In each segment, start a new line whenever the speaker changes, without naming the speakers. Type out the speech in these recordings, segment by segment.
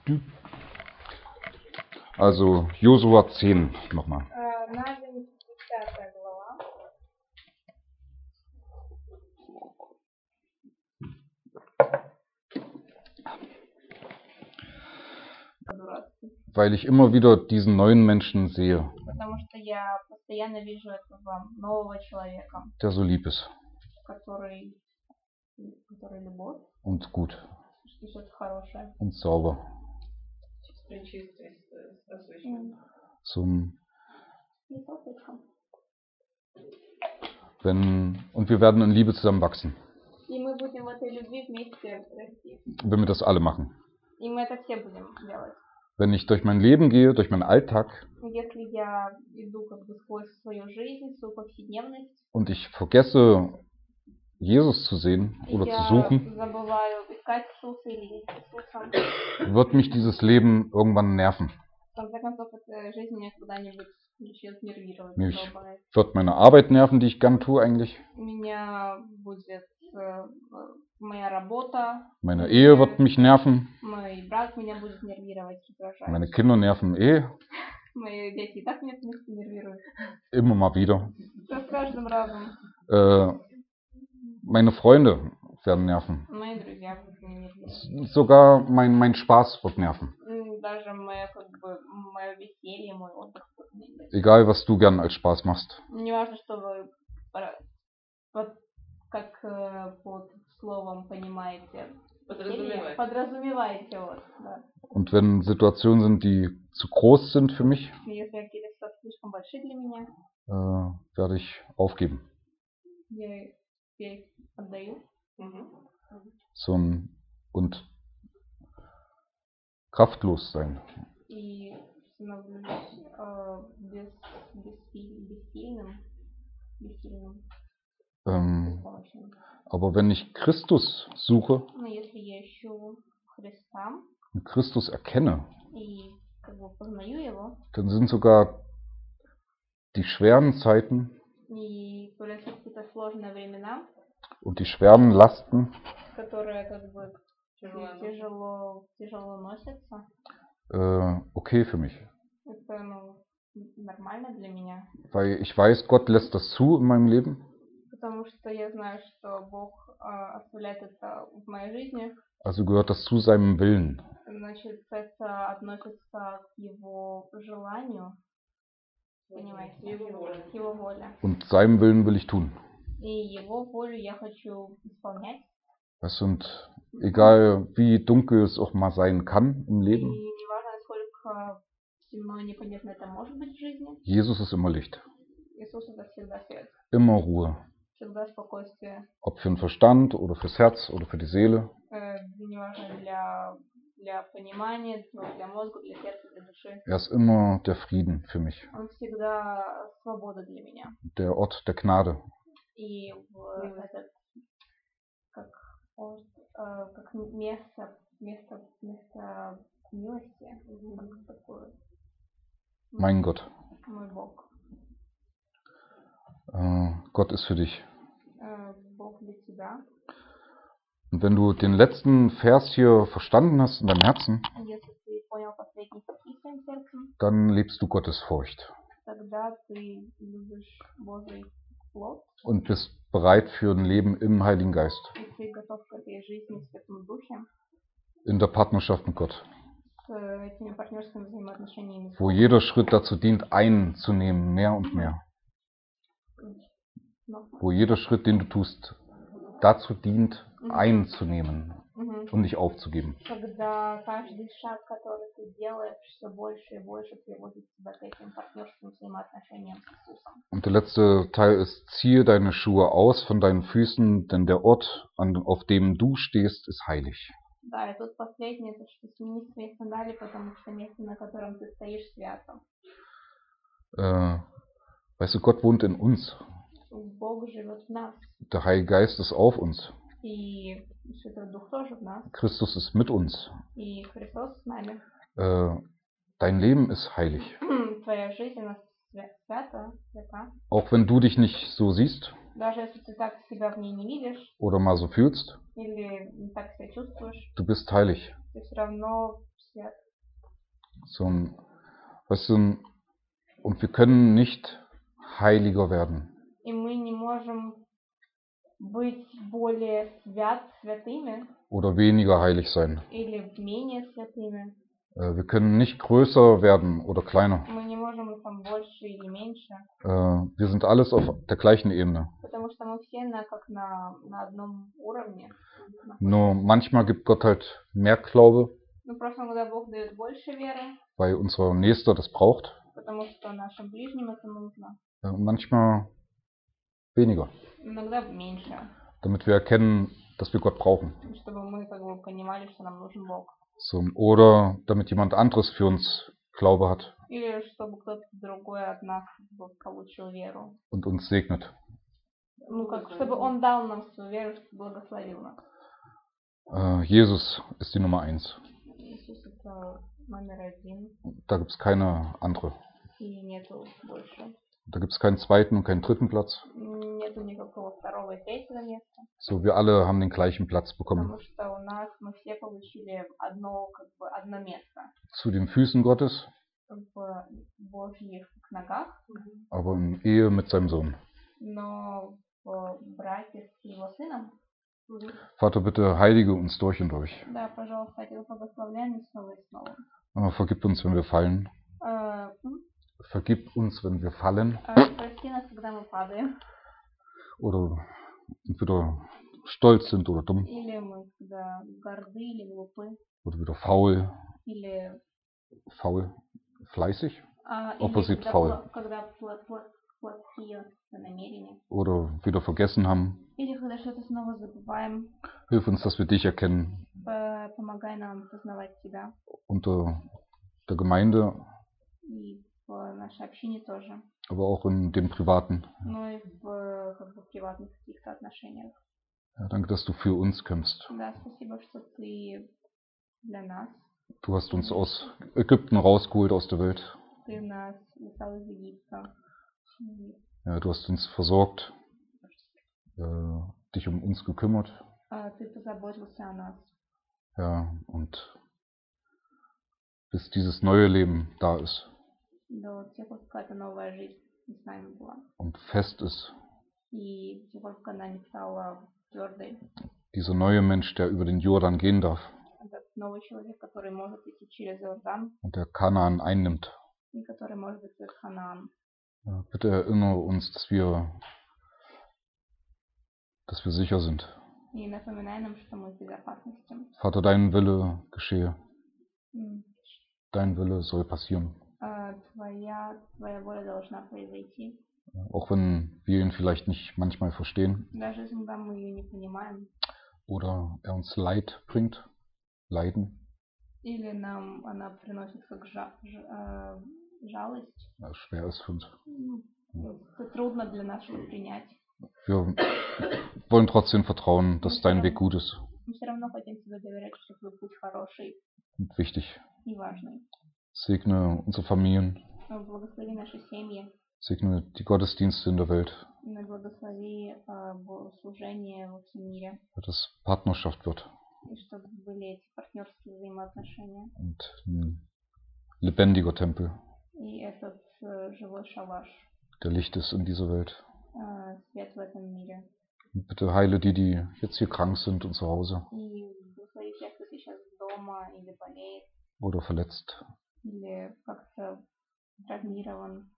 Also Josua 10 nochmal.
Навин, 10 глава.
Weil ich immer wieder diesen neuen Menschen sehe,
Потому что я постоянно вижу этого нового человека,
der so lieb ist
который любовь,
und gut
и что-то хорошее.
und sauber.
И только.
Und wir werden in Liebe zusammenwachsen,
И мы будем в этой любви вместе расти.
wenn wir das alle machen.
И мы это все будем делать.
Wenn ich durch mein Leben gehe, durch meinen Alltag
Если я иду как бы сквозь свою жизнь, свою повседневность,
und ich vergesse, Jesus zu sehen oder zu
я
suchen,
забываю искать Иисуса или видеть Иисуса,
wird mich dieses Leben irgendwann nerven.
в конце концов, эта жизнь меня когда-нибудь начнет нервировать,
Mich
задолбает.
wird meine Arbeit nerven, die ich gern tue eigentlich.
Меня будет моя работа,
Meine Ehe wird mich nerven.
мой брат меня будет нервировать, раздражать.
Meine Kinder nerven
Мои дети и так меня нервируют.
immer mal wieder.
С каждым разом.
Meine Freunde werden nerven.
Мои друзья будут меня нервировать.
Sogar mein Spaß wird nerven.
Даже мое веселье, мой отдых будет меня нервировать.
Egal, was du gern als Spaß machst.
Не важно, что вы как под словом понимаете. Подразумеваете вот, да.
Und wenn Situationen sind, die zu groß sind für mich,
Если какие-то ситуации слишком большие для меня,
werde ich aufgeben.
я их отдаю.
Und kraftlos sein.
И становлюсь бессильным. Беспомощным.
Aber wenn ich Christus suche
Но если я ищу Христа
und Christus erkenne,
и как бы познаю его,
dann sind sogar die schweren Zeiten
и появляются какие-то сложные времена,
und die schweren Lasten
которые как бы тяжело носятся,
okay für mich.
это нормально для меня.
Weil ich weiß, Gott lässt das zu in meinem Leben.
Потому что я знаю, что Бог оставляет это в моей жизни.
Also gehört das zu seinem Willen.
Значит, это относится к его желанию, понимаете, к его воле.
Und seinem Willen will ich tun.
И его волю я хочу исполнять.
Und egal wie dunkel es auch mal sein kann im Leben,
И неважно, насколько темно и непонятно это может быть в жизни,
Jesus ist immer Licht.
Иисус это всегда свет,
Immer Ruhe.
всегда спокойствие.
Ob für den Verstand oder fürs Herz oder für die Seele.
Неважно для понимания, для мозга, для сердца, для души.
Ist immer der Frieden für mich.
Он всегда свобода для меня.
Der Ort der Gnade.
И этот как место милости, такое.
Mein Gott.
Мой Бог.
Gott ist für dich.
Бог для тебя.
Und wenn du den letzten Vers hier verstanden hast in deinem Herzen,
Если ты понял последний стих своим сердцем,
dann lebst du Gottesfurcht
тогда ты любишь Божий плод,
und bist bereit für ein Leben im Heiligen Geist,
и ты готов к этой жизни в Святом Духе,
in der Partnerschaft mit Gott,
с этими партнерскими взаимоотношениями с
wo
Богом.
jeder Schritt dazu dient, einzunehmen, mehr und mehr. Wo jeder Schritt, den du tust, dazu dient, einzunehmen und nicht aufzugeben.
Когда каждый шаг, который ты делаешь, все больше и больше приводит тебя к этим партнерским взаимоотношениям с Иисусом.
Und der letzte Teil ist: Ziehe deine Schuhe aus von deinen Füßen, denn der Ort, auf dem du stehst, ist heilig.
Да, и тут последнее, это что сними свои сандали, потому что место, на котором ты стоишь, свято.
Weißt du, Gott wohnt in uns.
Бог живет в нас.
Der Heilige Geist ist auf uns.
И Святой Дух тоже в нас.
Christus ist mit uns.
И Христос с нами.
Dein Leben ist heilig.
Твоя жизнь, она свята.
Auch wenn du dich nicht so siehst.
Даже если ты так себя в ней не видишь
oder mal so fühlst,
или не так себя чувствуешь,
du bist heilig.
ты все равно свят.
So ein, weißt du, und wir können nicht heiliger werden.
И мы не можем быть более святыми
Oder weniger heilig sein.
или менее святыми.
Wir können nicht größer werden oder kleiner.
Мы не можем быть там больше или меньше.
Wir sind alles auf der gleichen Ebene.
Потому что мы все как на одном уровне.
Nur manchmal gibt Gott halt mehr Glaube,
Ну, просто иногда Бог дает больше веры,
weil unser Nächster das braucht.
потому что нашим ближним это нужно.
Und manchmal weniger,
Иногда меньше,
damit wir erkennen, dass wir Gott brauchen.
чтобы мы как бы понимали, что нам нужен Бог.
So, oder damit jemand anderes für uns Glaube hat
Или чтобы кто-то другой от нас получил веру.
und uns segnet.
Ну, как, чтобы Он дал нам свою веру, чтобы благословил нас.
Jesus ist die Nummer 1.
Иисус это номер один,
Da gibt es keine andere.
и нету больше.
Da gibt es keinen zweiten und keinen dritten Platz.
Нету никакого второго и третьего места.
So, wir alle haben den gleichen Platz bekommen.
Потому что у нас мы все получили одно место
Zu den Füßen Gottes,
в Божьих ногах,
aber in Ehe mit seinem Sohn.
но в браке с его сыном.
Vater, bitte heilige uns durch und durch.
Да, пожалуйста, Отец, благословляй нас снова и снова.
Vergib uns, wenn wir fallen. Vergib uns, wenn wir fallen.
Прости нас, когда мы падаем.
Oder entweder stolz sind oder dumm.
Или мы когда горды или глупы.
Oder wieder faul.
Или
Faul. Fleißig.
Opposite
faul.
Когда плохие намерения.
Oder wieder vergessen haben.
Или когда что-то снова забываем.
Hilf uns, dass wir dich erkennen.
Помогай нам познавать тебя.
Unter der Gemeinde.
И в нашей общине тоже.
Aber auch in dem Privaten.
Ну и в приватных каких-то отношениях.
Ja, danke, dass du für uns kämpfst.
Да, спасибо, что ты для нас.
Du hast uns aus Ägypten rausgeholt, aus der Welt.
Ты нас достал из Египта.
Ja, du hast uns versorgt, dich um uns gekümmert.
Ты позаботился о нас.
Ja, und bis dieses neue Leben da ist.
До тех пор, пока эта новая жизнь с нами была.
Und fest ist.
И до тех пор, пока она не стала твердой.
Dieser neue Mensch, der über den Jordan gehen darf.
Этот новый человек, который может идти через Иордан.
Und der Kanaan einnimmt.
И который может быть в Ханаан.
Ja, bitte erinnere uns, dass wir sicher sind.
И напоминай нам, что мы в безопасности.
Vater, dein Wille geschehe. Dein Wille soll passieren.
Твоя воля должна произойти.
Auch wenn wir ihn vielleicht nicht manchmal verstehen.
Даже если мы ее не понимаем.
Oder er uns Leid bringt. Leiden.
Или нам она приносит как жалость.
Ja, schwer ist für uns.
Это трудно для нас принять.
Wir wollen trotzdem vertrauen, dass dein Weg gut ist.
Мы все равно хотим тебе доверять, что твой путь хороший.
Und wichtig.
И важный.
Segne unsere Familien.
Благослови наши семьи.
Segne die Gottesdienste in der Welt.
Благослови служение во всем мире.
Dass Partnerschaft wird.
И чтобы были эти партнерские взаимоотношения.
Und ein lebendiger Tempel.
И этот живой шалаш.
Der Licht ist in dieser Welt.
Свет в этом мире.
Und bitte heile die, die jetzt hier krank sind und zu Hause.
И благослови тех, кто сейчас дома или болеет.
Oder verletzt.
Или как-то травмирован.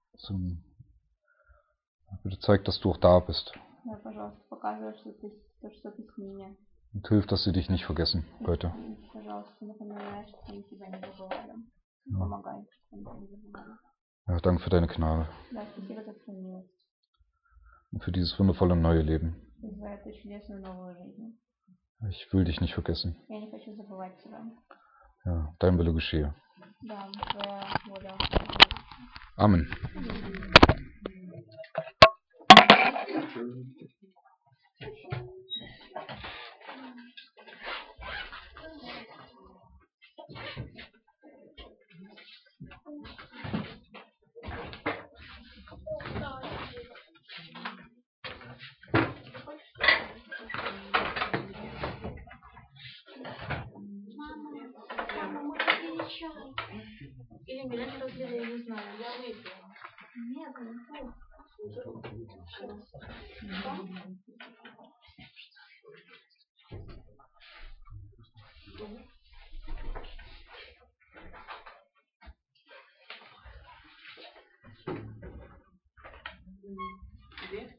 Bitte zeig, dass du auch da bist.
Да, пожалуйста, показывай, что ты с ними.
Und hilf, dass sie dich nicht vergessen heute.
Пожалуйста, напоминай, что они тебя не забывали. Помогай, чтобы они не забывали.
Ja, danke für deine Gnade.
Да, спасибо за твою милость.
Und für dieses wundervolle neue Leben.
И за эту чудесную новую жизнь.
Ich will dich nicht vergessen.
Я не хочу забывать тебя.
Ja, dein Wille geschehe.
Да, твоя воля.
Amen.
чай. Или меня не разлили, я не знаю. Я выпила.
Нет, ну
Где?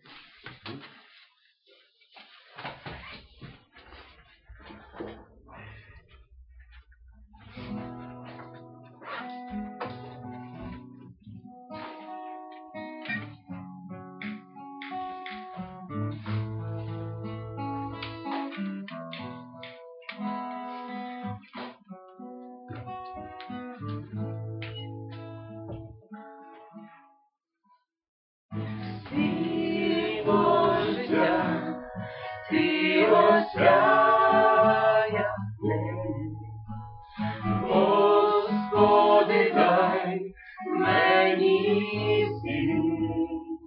Ти осяяний, Господи, дай мені сил.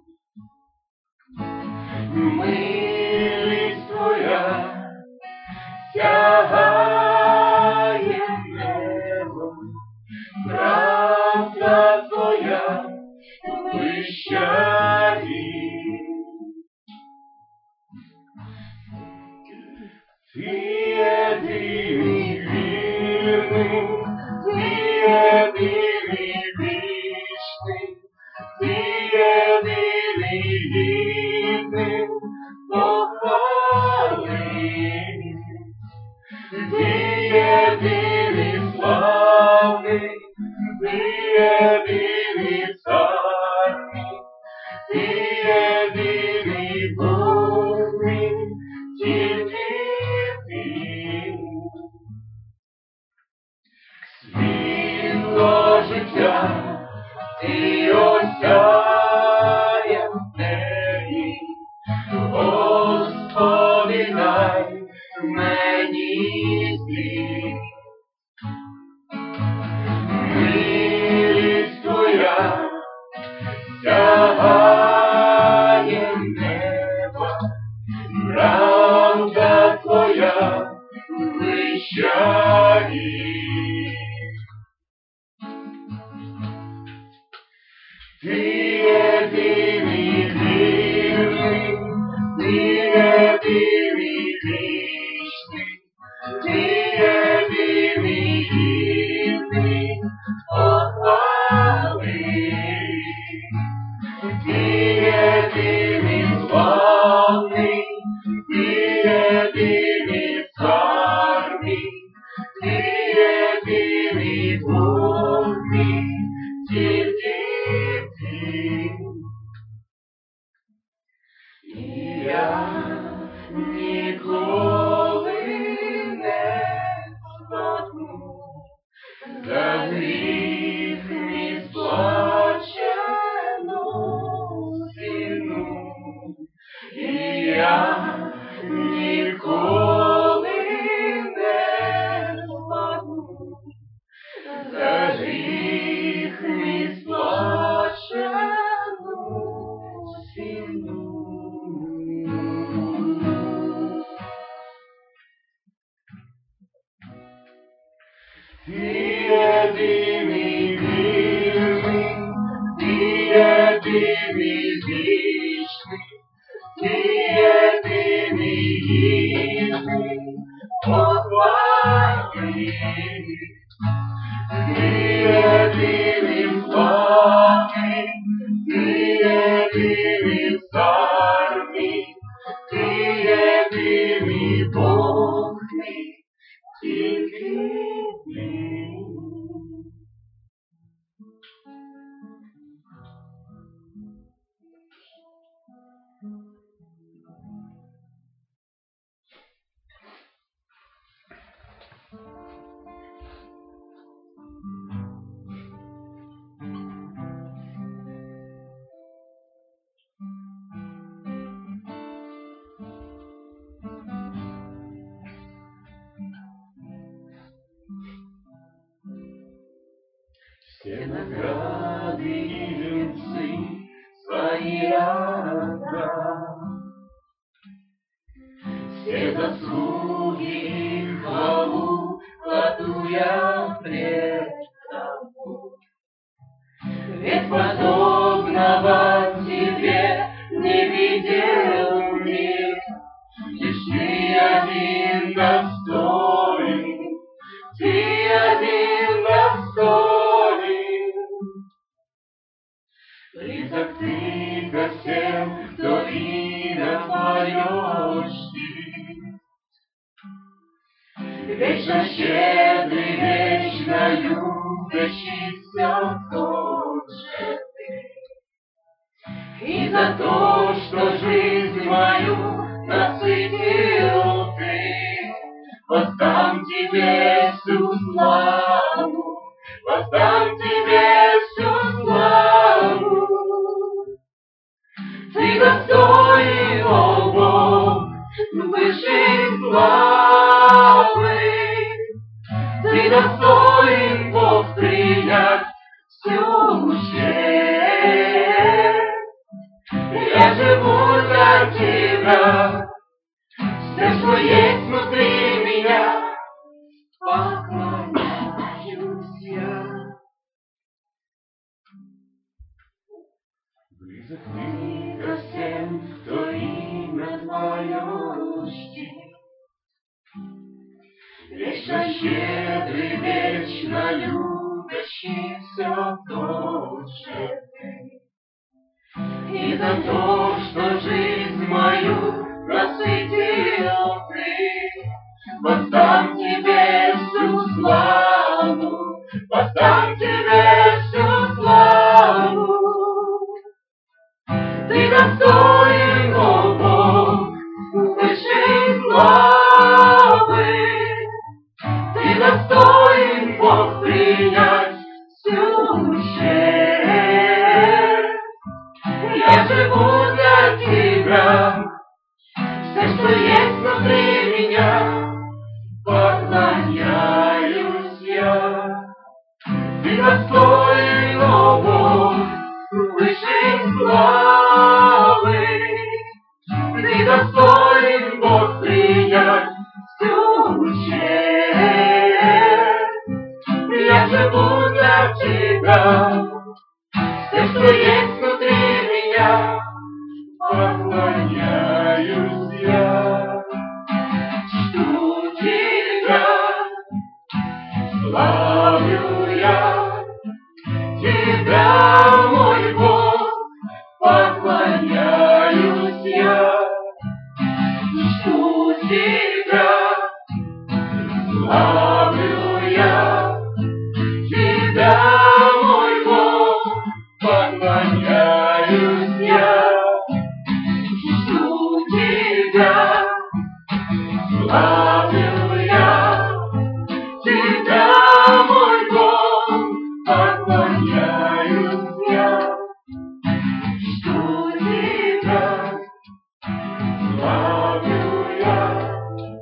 Милість Твоя сягає небо, правда Твоя вища гір. Ти єдиний вірний, Ти єдиний вічний, Ти єдиний гідний похвали. Ти єдиний славний, Ти єдиний цар мій, Ти єдиний Бог мій, тільки Ти. Світло життя, Ти осяяв неї, Господи, дай мені зліт. Милість Твоя сягає неба, правда Твоя вища гір. Ти єдиний вірний, Ти єдиний вічний, Ти єдиний гідний похвали. Ти єдиний славний, Ти єдиний цар мій, Ти єдиний Бог мій, тільки Ти. І я ніколи не спадну, за гріх мій сплачену ціну. І я ніколи не спадну, за гріх мій сплачену ціну. Ти єдиний вірний, Ти єдиний вічний, Ти єдиний гідний похвали. Ти єдиний славний, Ти єдиний цар мій, Ти єдиний Бог мій, тільки Ти. Все награды и венцы свои отдам, все заслуги и хвалу кладу я пред ведь подобного тебе не видел мир. Лишь ты один достоин, ты один достоин. Близок ты ко всем, кто имя твое чтит. Вечно щедрый, вечно любящий, все тот же ты. И за то, что жизнь мою насытил ты, воздам тебе всю славу, воздам тебе всю славу. Ты достоин, о Бог, высшей славы. Ты достоин, Бог, принять всю честь. Я живу для тебя, все, что есть внутри меня, поклоняюсь я. Близок ты ко всем, кто имя твое чтит. Вечно щедрый, вечно любящий, все тот же ты. И за то, что жизнь мою насытил ты, воздам тебе всю славу, воздам тебе всю славу. Ты достоин, о Бог, высшей славы. Ты достоин, Бог, принять всю честь. Я живу для тебя, все, что есть внутри меня, поклоняюсь я. Ты достоин, о Бог, высшей славы. Ты достоин, Бог, принять всю честь. Я живу для тебя, все, что есть внутри меня, поклоняюсь я. Чту тебя, славлю я, тебя, мой Бог, поклоняюсь я. Чту тебя, славлю я, тебя, мой Бог, поклоняюсь я. Жду тебя, славлю я, тебя, мой Бог, поклоняюсь я. Жду тебя, славлю я,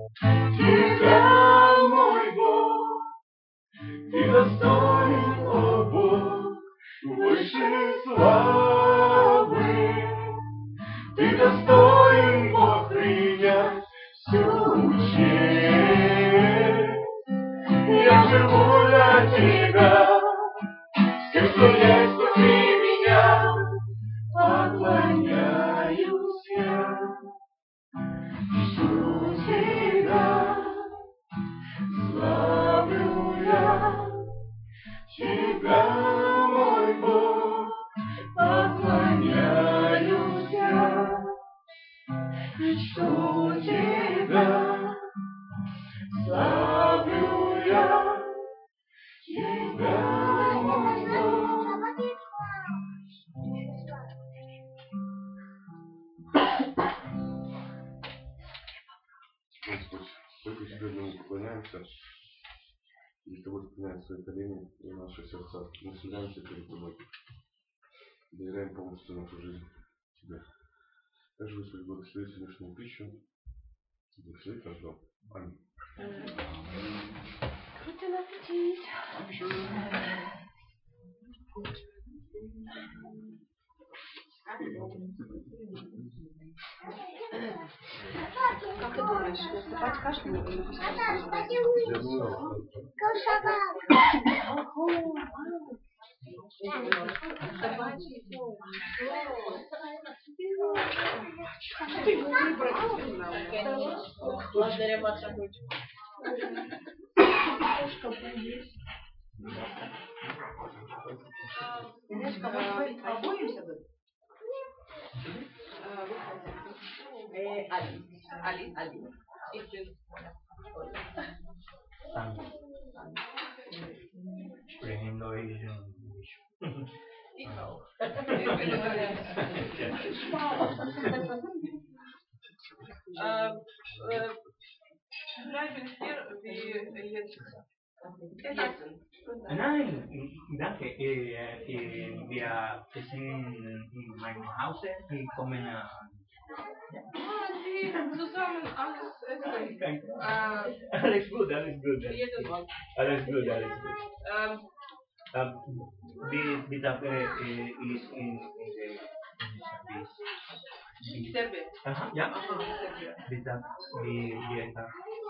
тебя, мой Бог. Ты достоин, о Бог, высшей славы. Ты достоин, Бог, принять всю честь. Я живу для тебя, все, что есть внутри меня, поклоняюсь я. Жду тебя, славлю я, тебя, мой Бог, поклоняюсь я. Жду тебя, славлю я, тебя, мой Бог. Господь, только Тебе одному поклоняемся, и Тобой склоняем свои колени и наши сердца. Мы смиряемся перед Тобой, доверяем полностью нашу жизнь Тебе. Также, Господи, благослови сегодняшнюю пищу, благослови наш дом. Аминь.
Крутый аппетит. Как ты думаешь, наступать каждому или пускай?
Я думаю,
Благодаря вашей дочке.
Инесска, может быть, обоимся бы? Алис.
Ich bin
Sprechen Deutsch und
ich auch. Bleiben hier wie jetzt.
Nein, danke. Wir sind in meinem Haus und kommen
Die zusammen alles essen.
alles gut.
Jeden Tag.
Alles gut. Die Tag ist in
Serbien.
Aha, ja.
Serbien.
Die Tag, die Tag.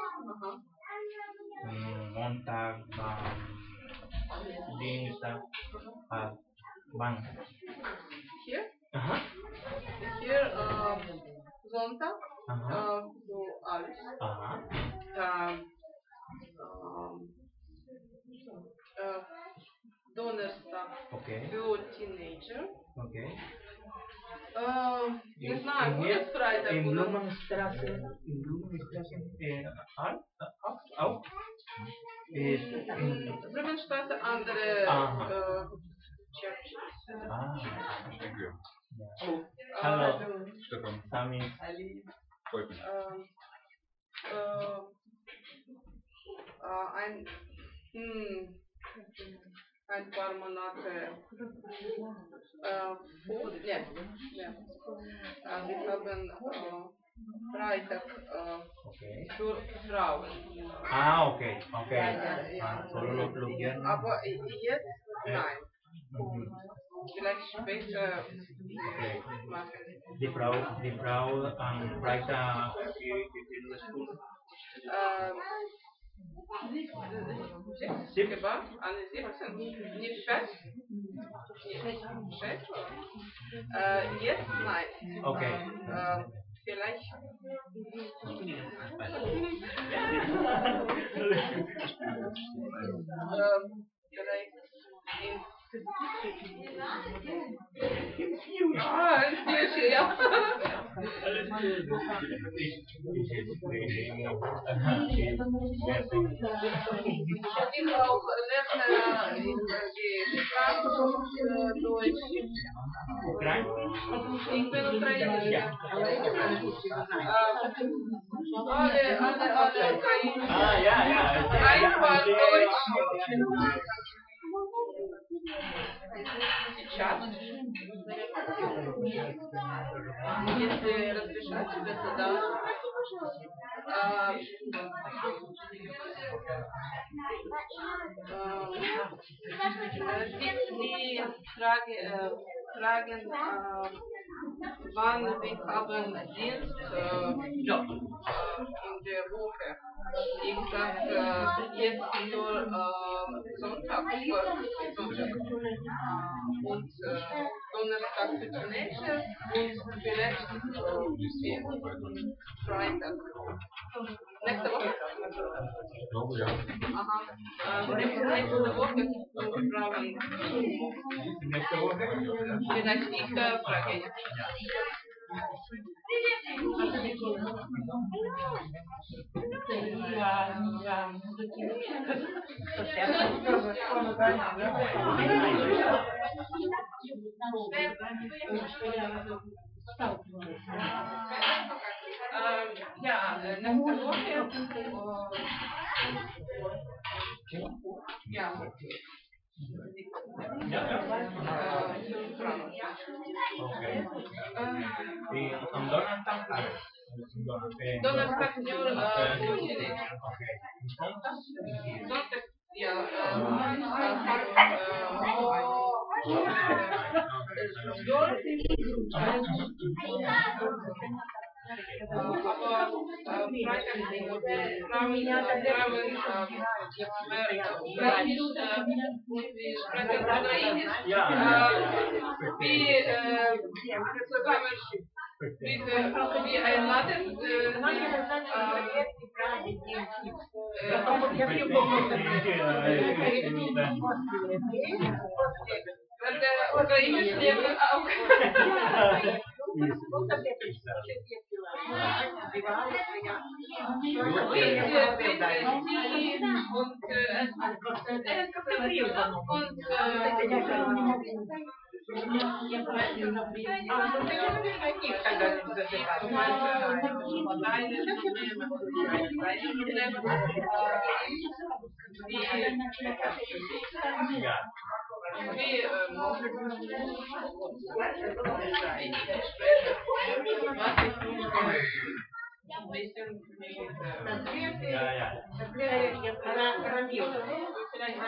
Montag, Dienstag, wann?
Hier?
Aha.
Hier Sonntag.
Aha.
So alles.
Aha.
Donnerstag
Okay.
für Teenager.
Okay.
Не знаю, будет Freitag
In
oder?
Blumenstraße, auch?
Blumenstraße, andere Church.
Thank you.
Hallo,
Stefan,
Sami.
freut mich.
Ein paar Monate vor, wir haben Freitag
Okay.
für Frauen.
Okay. Solo lo viernes.
Aber jetzt nein. Vielleicht später machen.
Die Frau am Freitag in der Schule.
Gebracht, alle 17, nicht fest. Fest. Jetzt nein.
Okay.
Vielleicht. Vielleicht ein Tierchen, ja. Ich auch lerne die Sprache Deutsch. Ich bin Ukrainerin. Alle Ukrainer.
Ja.
Einfach Deutsch. Сейчас. Если разрешать тебе туда. Die fragen, wann wir haben Dienst Job in der Woche. Ich sage jetzt nur Sonntag und Donnerstag für Teenager und vielleicht Freitag. Nächste Woche?
Ich glaube, ja.
Aha. Nächste Woche für Frauen.
Nächste Woche?
Vielleicht ich frage jetzt. Nächste Woche.
Am Donnerstag?
Donnerstag nur Teenager.
Okay.
Sonntag, ja, aber Freitag Frauen Wie einladen, Ukrainisch leben auch.
Ja, ja.